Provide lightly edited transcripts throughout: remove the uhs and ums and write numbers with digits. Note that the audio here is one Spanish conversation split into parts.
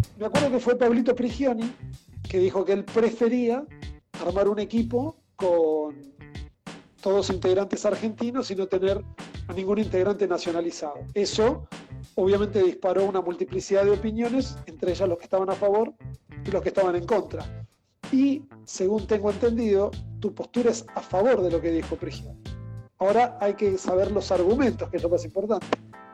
Me acuerdo que fue Pablito Prigioni que dijo que él prefería armar un equipo con todos integrantes argentinos y no tener a ningún integrante nacionalizado. Eso obviamente disparó una multiplicidad de opiniones, entre ellas los que estaban a favor y los que estaban en contra. Y, según tengo entendido, tu postura es a favor de lo que dijo Prigioni. Ahora hay que saber los argumentos, que es lo más importante.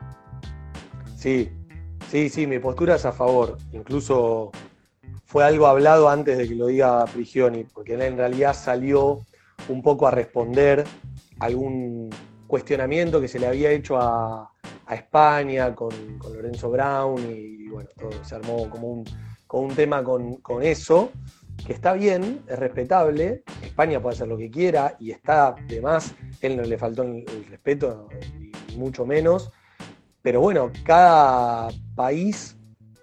Sí, sí, mi postura es a favor. Incluso fue algo hablado antes de que lo diga Prigioni, porque él en realidad salió un poco a responder algún cuestionamiento que se le había hecho a España con Lorenzo Brown y bueno, todo se armó como un tema con eso, que está bien, es respetable, España puede hacer lo que quiera y está de más, él no le faltó el respeto, ni mucho menos, pero bueno, cada país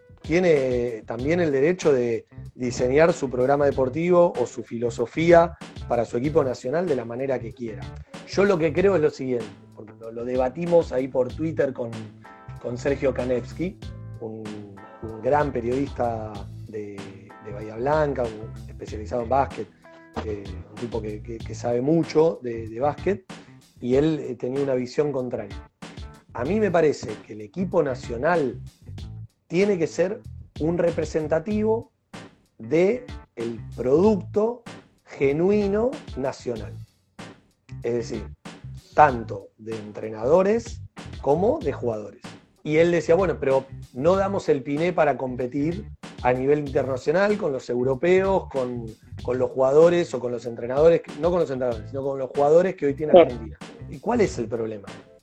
tiene también el derecho de diseñar su programa deportivo o su filosofía para su equipo nacional de la manera que quiera. Yo lo que creo es lo siguiente, porque lo debatimos ahí por Twitter con Sergio Kanevsky, un gran periodista de Bahía Blanca, especializado en básquet, un tipo que sabe mucho de básquet, y él tenía una visión contraria. A mí me parece que el equipo nacional tiene que ser un representativo del producto genuino nacional. Es decir, tanto de entrenadores como de jugadores. Y él decía, bueno, pero no damos el piné para competir a nivel internacional con los europeos, con los jugadores o con los entrenadores, no con los entrenadores, sino con los jugadores que hoy tiene Argentina. ¿Y cuál es el problema?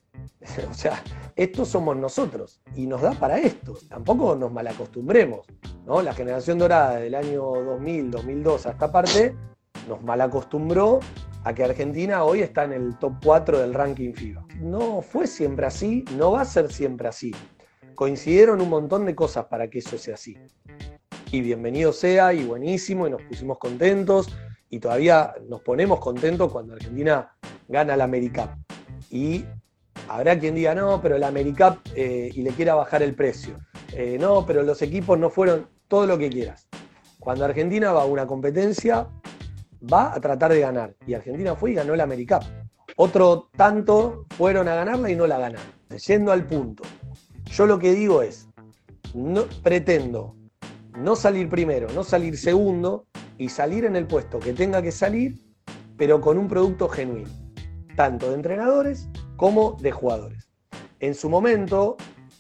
O sea, estos somos nosotros y nos da para esto. Tampoco nos malacostumbremos, ¿no? La generación dorada del año 2000, 2002 a esta parte nos malacostumbró a que Argentina hoy está en el top 4 del ranking FIBA. No fue siempre así, no va a ser siempre así. Coincidieron un montón de cosas para que eso sea así. Y bienvenido sea, y buenísimo, y nos pusimos contentos, y todavía nos ponemos contentos cuando Argentina gana la AmeriCup. Y habrá quien diga, no, pero la AmeriCup y le quiera bajar el precio. No, pero los equipos no fueron, todo lo que quieras. Cuando Argentina va a una competencia, va a tratar de ganar. Y Argentina fue y ganó la AmeriCup. Otro tanto fueron a ganarla y no la ganaron. Yendo al punto. Yo lo que digo es, pretendo no salir primero, no salir segundo y salir en el puesto que tenga que salir, pero con un producto genuino. Tanto de entrenadores como de jugadores. En su momento,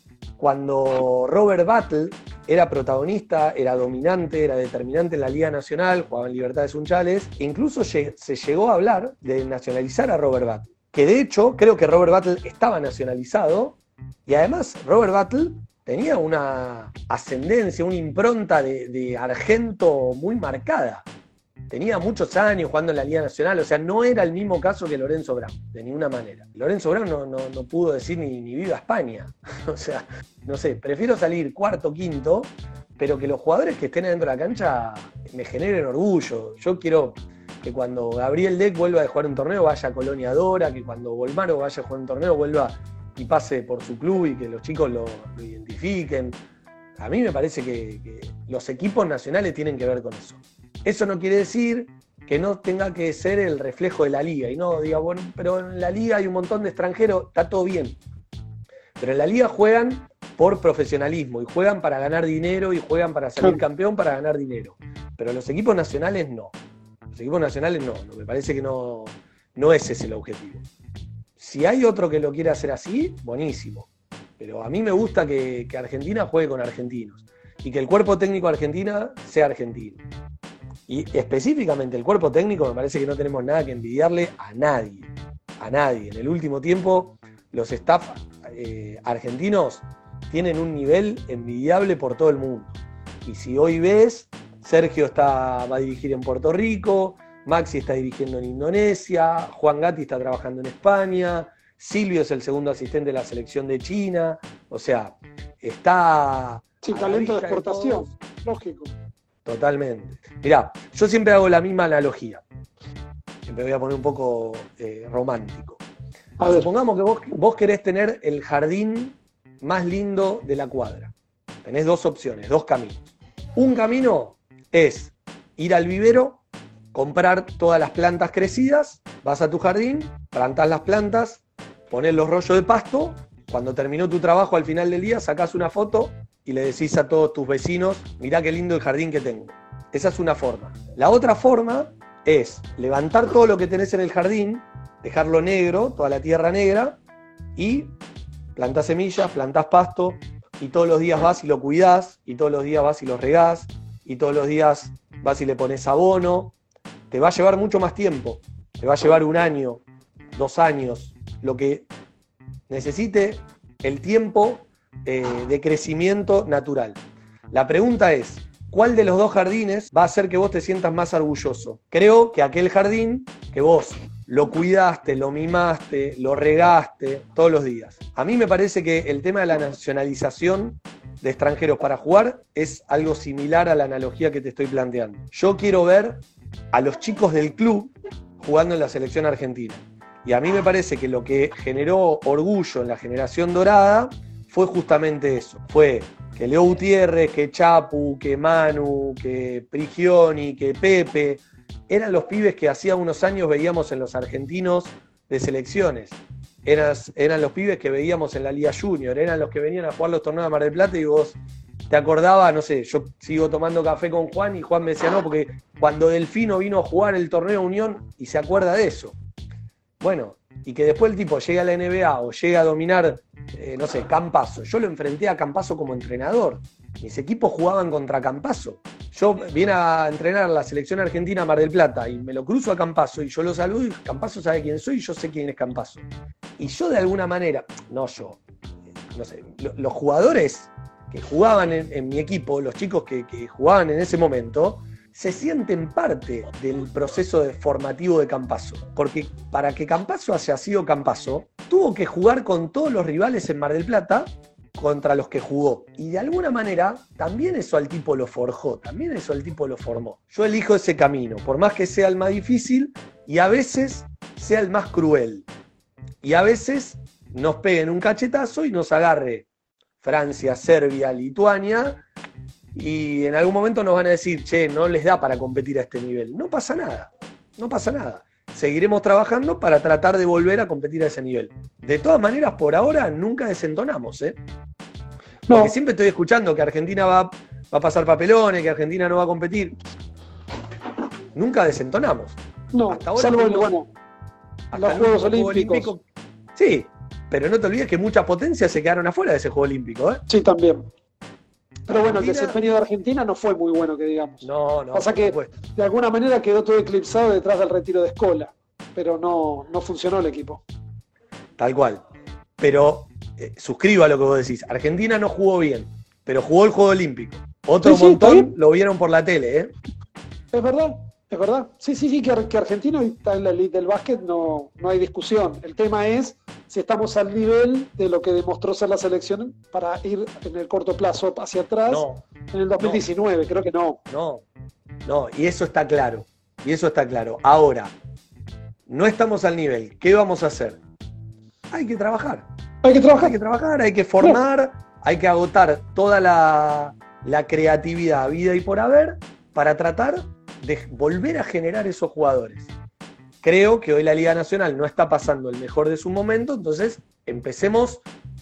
cuando Robert Battle era protagonista, era dominante, era determinante en la Liga Nacional, jugaba en Libertad Sunchales, incluso se llegó a hablar de nacionalizar a Robert Battle, que de hecho creo que Robert Battle estaba nacionalizado y además Robert Battle tenía una ascendencia, una impronta de argento muy marcada. Tenía muchos años jugando en la Liga Nacional, o sea, no era el mismo caso que Lorenzo Brown, de ninguna manera. Lorenzo Brown no pudo decir ni viva España. O sea, no sé, prefiero salir cuarto, quinto, pero que los jugadores que estén adentro de la cancha me generen orgullo. Yo quiero que cuando Gabriel Deck vuelva a jugar un torneo vaya a Colonia Dora, que cuando Volmaro vaya a jugar un torneo vuelva y pase por su club y que los chicos lo identifiquen. A mí me parece que los equipos nacionales tienen que ver con eso. Eso no quiere decir que no tenga que ser el reflejo de la liga. Y no diga, bueno, pero en la liga hay un montón de extranjeros, está todo bien. Pero en la liga juegan por profesionalismo y juegan para ganar dinero y juegan para salir campeón para ganar dinero. Pero los equipos nacionales no. Los equipos nacionales no. Me parece que no ese es el objetivo. Si hay otro que lo quiere hacer así, buenísimo. Pero a mí me gusta que Argentina juegue con argentinos y que el cuerpo técnico de Argentina sea argentino. Y específicamente el cuerpo técnico me parece que no tenemos nada que envidiarle a nadie. A nadie. En el último tiempo los staff argentinos tienen un nivel envidiable por todo el mundo. Y si hoy ves, Sergio va a dirigir en Puerto Rico, Maxi está dirigiendo en Indonesia, Juan Gatti está trabajando en España, Silvio es el segundo asistente de la selección de China, o sea, está... Sí, talento de exportación, lógico. Totalmente. Mirá, yo siempre hago la misma analogía. Siempre voy a poner un poco romántico. Supongamos que vos querés tener el jardín más lindo de la cuadra. Tenés dos opciones, dos caminos. Un camino es ir al vivero, comprar todas las plantas crecidas, vas a tu jardín, plantás las plantas, ponés los rollos de pasto, cuando terminó tu trabajo al final del día sacás una foto y le decís a todos tus vecinos, mirá qué lindo el jardín que tengo. Esa es una forma. La otra forma es levantar todo lo que tenés en el jardín, dejarlo negro, toda la tierra negra, y plantás semillas, plantás pasto, y todos los días vas y lo cuidás, y todos los días vas y lo regás, y todos los días vas y le pones abono. Te va a llevar mucho más tiempo, te va a llevar 1 año, 2 años, lo que necesite el tiempo de crecimiento natural. La pregunta es, ¿cuál de los 2 jardines va a hacer que vos te sientas más orgulloso? Creo que aquel jardín que vos lo cuidaste, lo mimaste, lo regaste todos los días. A mí me parece que el tema de la nacionalización de extranjeros para jugar es algo similar a la analogía que te estoy planteando. Yo quiero ver a los chicos del club jugando en la selección argentina. Y a mí me parece que lo que generó orgullo en la generación dorada fue justamente eso. Fue que Leo Gutiérrez, que Chapu, que Manu, que Prigioni, que Pepe, eran los pibes que hacía unos años veíamos en los argentinos de selecciones. Eran los pibes que veíamos en la Liga Junior, eran los que venían a jugar los torneos de Mar del Plata y vos te acordabas, no sé, yo sigo tomando café con Juan y Juan me decía, no, porque cuando Delfino vino a jugar el torneo Unión y se acuerda de eso. Bueno, y que después el tipo llega a la NBA o llega a dominar, no sé, Campazzo. Yo lo enfrenté a Campazzo como entrenador. Mis equipos jugaban contra Campazzo. Yo vine a entrenar a la selección argentina a Mar del Plata y me lo cruzo a Campazzo y yo lo saludo y Campazzo sabe quién soy y yo sé quién es Campazzo. Y yo de alguna manera, no sé, los jugadores que jugaban en mi equipo, los chicos que jugaban en ese momento, se sienten parte del proceso formativo de Campazzo. Porque para que Campazzo haya sido Campazzo, tuvo que jugar con todos los rivales en Mar del Plata contra los que jugó. Y de alguna manera, también eso al tipo lo forjó, también eso al tipo lo formó. Yo elijo ese camino, por más que sea el más difícil y a veces sea el más cruel. Y a veces nos peguen un cachetazo y nos agarre Francia, Serbia, Lituania, y en algún momento nos van a decir, che, no les da para competir a este nivel. No pasa nada, no pasa nada. Seguiremos trabajando para tratar de volver a competir a ese nivel. De todas maneras, por ahora nunca desentonamos, ¿eh? Porque no. Siempre estoy escuchando que Argentina va a pasar papelones, que Argentina no va a competir. Nunca desentonamos. No, hasta ahora salvo los Juegos Olímpicos. Sí, pero no te olvides que muchas potencias se quedaron afuera de ese Juego Olímpico, ¿eh? Sí, también. Pero bueno, el desempeño de Argentina no fue muy bueno, que digamos. No. Pasa que de alguna manera quedó todo eclipsado detrás del retiro de Scola, pero no funcionó el equipo. Tal cual. Pero suscribo a lo que vos decís. Argentina no jugó bien, pero jugó el Juego Olímpico. Otro montón lo vieron por la tele, ¿eh? Es verdad. Sí, que Argentina está en la elite del básquet, no hay discusión. El tema es si estamos al nivel de lo que demostró ser la selección para ir en el corto plazo hacia atrás en el 2019, creo que no. No, y eso está claro. Ahora, no estamos al nivel. ¿Qué vamos a hacer? Hay que trabajar, hay que formar, hay que agotar toda la creatividad, vida y por haber, para tratar de volver a generar esos jugadores. Creo que hoy la Liga Nacional no está pasando el mejor de su momento, entonces empecemos.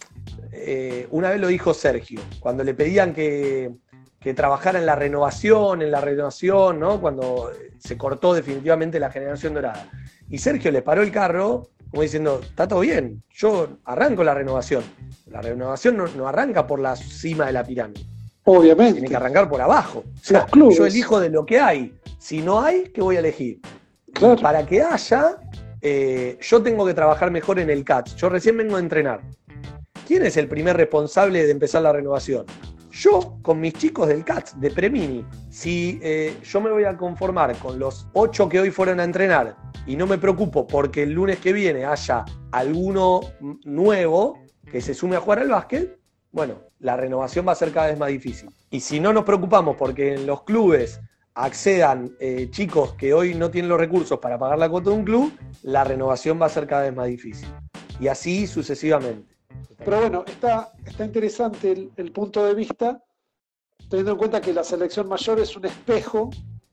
Una vez lo dijo Sergio, cuando le pedían que trabajara en la renovación, ¿no? Cuando se cortó definitivamente la generación dorada. Y Sergio le paró el carro, como diciendo, está todo bien, yo arranco la renovación. La renovación no arranca por la cima de la pirámide. Obviamente. Tiene que arrancar por abajo. O sea, yo elijo de lo que hay. Si no hay, ¿qué voy a elegir? Claro. Para que haya, yo tengo que trabajar mejor en el CATS. Yo recién vengo a entrenar. ¿Quién es el primer responsable de empezar la renovación? Yo, con mis chicos del CATS, de Premini. Si yo me voy a conformar con los 8 que hoy fueron a entrenar y no me preocupo porque el lunes que viene haya alguno nuevo que se sume a jugar al básquet, bueno, la renovación va a ser cada vez más difícil. Y si no nos preocupamos porque en los clubes accedan chicos que hoy no tienen los recursos para pagar la cuota de un club, la renovación va a ser cada vez más difícil. Y así sucesivamente. Pero bueno, está interesante el punto de vista. teniendo en cuenta que la selección mayor es un espejo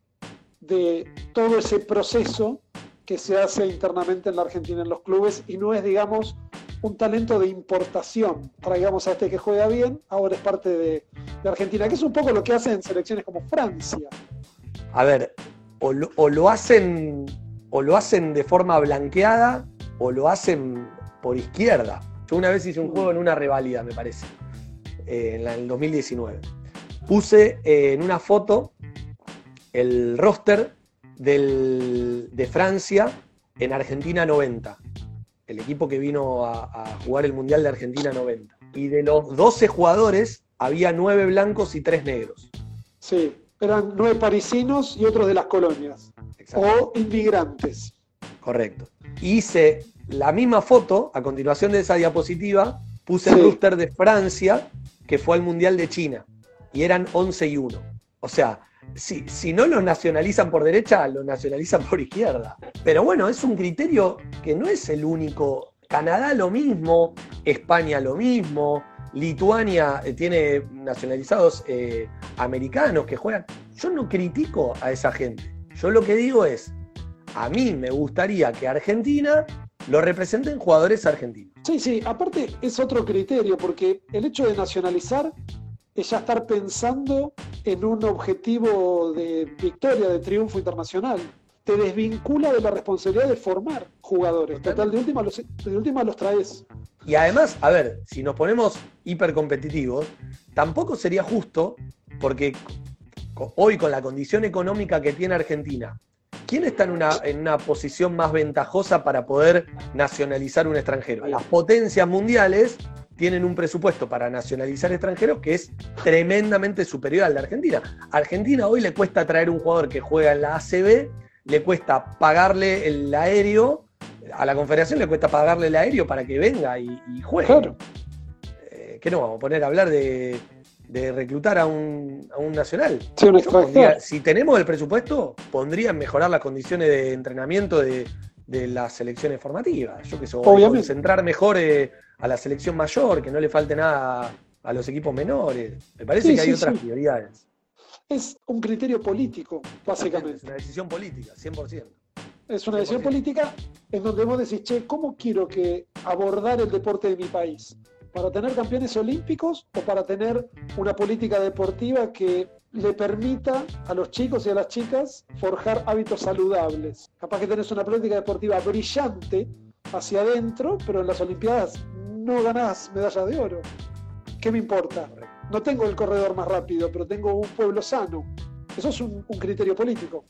de todo ese proceso que se hace internamente en la Argentina en los clubes y no es, digamos, un talento de importación. Traigamos a este que juega bien, ahora es parte de Argentina, que es un poco lo que hacen en selecciones como Francia. A ver, o lo hacen de forma blanqueada o lo hacen por izquierda. Yo una vez hice un juego en una reválida, me parece, en el 2019. Puse en una foto el roster de Francia en Argentina 90, el equipo que vino a jugar el Mundial de Argentina 90. Y de los 12 jugadores, había 9 blancos y 3 negros. Sí, eran 9 parisinos y otros de las colonias. O inmigrantes. Correcto. Hice la misma foto, a continuación de esa diapositiva, puse el roster de Francia, que fue al Mundial de China, y eran 11 y 1. O sea, si no los nacionalizan por derecha, los nacionalizan por izquierda. Pero bueno, es un criterio que no es el único. Canadá lo mismo, España lo mismo, Lituania tiene nacionalizados americanos que juegan. Yo no critico a esa gente. Yo lo que digo es, a mí me gustaría que Argentina lo representen jugadores argentinos. Sí, aparte es otro criterio, porque el hecho de nacionalizar es ya estar pensando en un objetivo de victoria, de triunfo internacional. Te desvincula de la responsabilidad de formar jugadores. Total, de última los traes. Y además, a ver, si nos ponemos hipercompetitivos, tampoco sería justo, porque hoy con la condición económica que tiene Argentina, ¿quién está en una posición más ventajosa para poder nacionalizar un extranjero? Las potencias mundiales tienen un presupuesto para nacionalizar extranjeros que es tremendamente superior al de Argentina. A Argentina hoy le cuesta traer un jugador que juega en la ACB, le cuesta pagarle el aéreo, a la Confederación le cuesta pagarle el aéreo para que venga y juegue. Claro. ¿Qué nos vamos a poner a hablar de reclutar a un nacional? Sí, un extranjero. Si tenemos el presupuesto, pondría en mejorar las condiciones de entrenamiento de las selecciones formativas. Yo que sé, concentrar mejor a la selección mayor, que no le falte nada a los equipos menores. Me parece que hay otras prioridades. Es un criterio político, básicamente. Es una decisión política, 100%. Es una decisión política en donde vos decís, che, ¿cómo quiero que abordar el deporte de mi país? ¿Para tener campeones olímpicos o para tener una política deportiva que le permita a los chicos y a las chicas forjar hábitos saludables? Capaz que tenés una política deportiva brillante hacia adentro, pero en las Olimpiadas no ganás medallas de oro. ¿Qué me importa? No tengo el corredor más rápido, pero tengo un pueblo sano. Eso es un criterio político.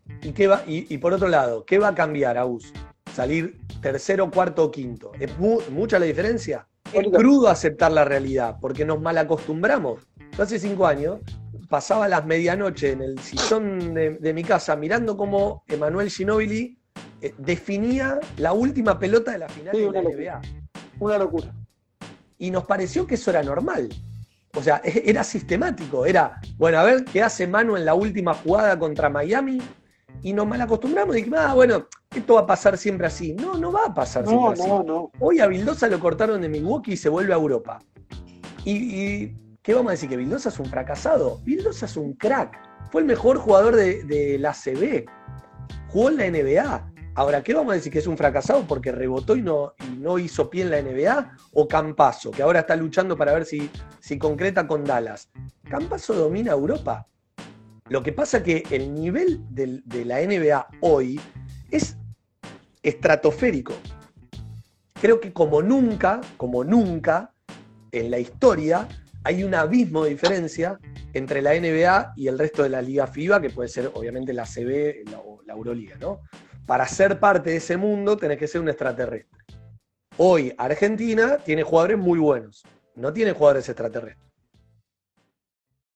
Y por otro lado, ¿qué va a cambiar, Agus? ¿Salir tercero, cuarto o quinto? ¿Es mucha la diferencia? Es crudo aceptar la realidad, porque nos malacostumbramos. Yo hace 5 años pasaba las medianoche en el sillón de mi casa mirando cómo Emanuel Ginóbili definía la última pelota de la final de la NBA. Una locura. Y nos pareció que eso era normal. O sea, era sistemático. Era, bueno, a ver qué hace Manu en la última jugada contra Miami. Y nos malacostumbramos y dijimos, bueno, esto va a pasar siempre así. No va a pasar siempre así. No. Hoy a Vildosa lo cortaron de Milwaukee y se vuelve a Europa. ¿Y qué vamos a decir? ¿Que Vildosa es un fracasado? Vildosa es un crack. Fue el mejor jugador de la ACB. Jugó en la NBA. Ahora, ¿qué vamos a decir? ¿Que es un fracasado porque rebotó y no hizo pie en la NBA? ¿O Campazzo, que ahora está luchando para ver si concreta con Dallas? Campazzo domina Europa. Lo que pasa es que el nivel de la NBA hoy es estratosférico. Creo que como nunca en la historia hay un abismo de diferencia entre la NBA y el resto de la Liga FIBA, que puede ser obviamente la CB o la Euroliga, ¿no? Para ser parte de ese mundo tenés que ser un extraterrestre. Hoy Argentina tiene jugadores muy buenos, no tiene jugadores extraterrestres.